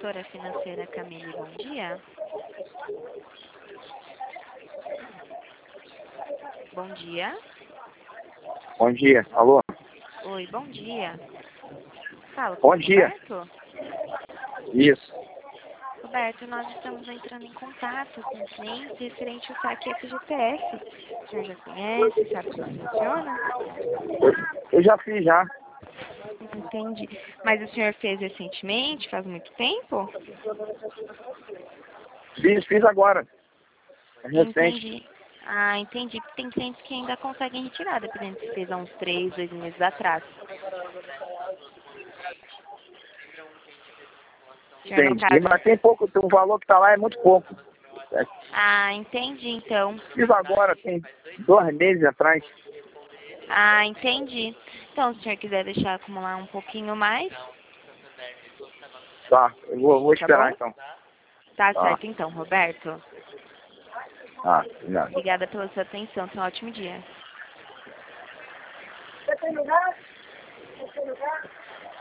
Consultora financeira Camille, bom dia. Bom dia. Bom dia. Alô? Oi, bom dia. Fala com Bom o dia. Roberto. Isso. Roberto, nós estamos entrando em contato com o cliente referente ao saque FGTS. O senhor já conhece, sabe como funciona? Eu já fiz já. Entendi. Mas o senhor fez recentemente, faz muito tempo? Fiz agora. É recente. Entendi. Ah, entendi. Tem clientes que ainda conseguem retirar, dependendo se fez há uns 3, 2 meses atrás. O senhor, no Entendi. caso... Mas tem pouco, o valor que tá lá é muito pouco. Ah, entendi, então. Fiz agora, tem 2 meses atrás. Ah, entendi. Então, se o senhor quiser deixar acumular um pouquinho mais, Tá, eu vou tá esperar bom? então. Tá Tá, certo, então, Roberto. tá, obrigado. Obrigada pela sua atenção. Tenha um ótimo dia.